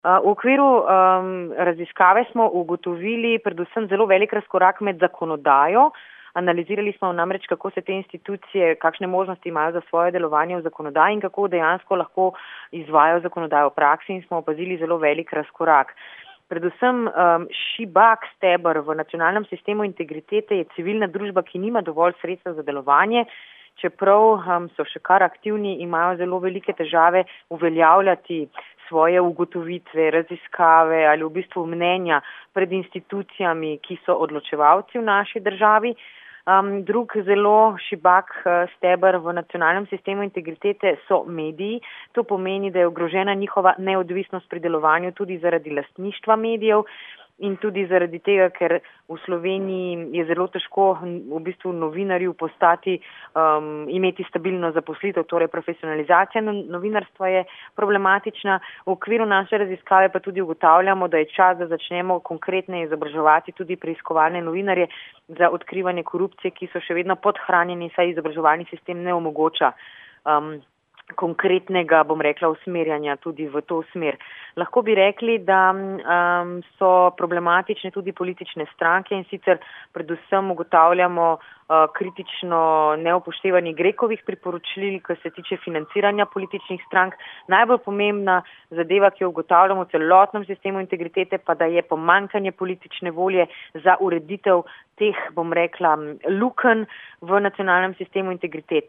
V okviru raziskave smo ugotovili predvsem zelo velik razkorak med zakonodajo. Analizirali smo namreč, kako se te institucije, kakšne možnosti imajo za svoje delovanje v zakonodaji in kako dejansko lahko izvajajo zakonodajo v praksi, in smo opazili zelo velik razkorak. Predvsem šibak steber v nacionalnem sistemu integritete je civilna družba, ki nima dovolj sredstev za delovanje, čeprav so še kar aktivni, imajo zelo velike težave uveljavljati svoje ugotovitve, raziskave ali v bistvu mnenja pred institucijami, ki so odločevalci v naši državi. Drug zelo šibak steber v nacionalnem sistemu integritete so mediji. To pomeni, da je ogrožena njihova neodvisnost pri delovanju tudi zaradi lastništva medijev in tudi zaradi tega, ker v Sloveniji je zelo težko v bistvu novinarju postati, imeti stabilno zaposlitev, torej profesionalizacija novinarstva je problematična. V okviru naše raziskave pa tudi ugotavljamo, da je čas, da začnemo konkretne izobraževati tudi preiskovalne novinarje za odkrivanje korupcije, ki so še vedno podhranjeni, saj izobraževalni sistem ne omogoča konkretnega, usmerjanja tudi v to smer. Lahko bi rekli, da so problematične tudi politične stranke, in sicer predvsem ugotavljamo kritično neupoštevanje Grekovih priporočil, kar se tiče financiranja političnih strank. Najbolj pomembna zadeva, ki jo ugotavljamo v celotnem sistemu integritete, pa da je pomanjkanje politične volje za ureditev teh, lukenj v nacionalnem sistemu integritete.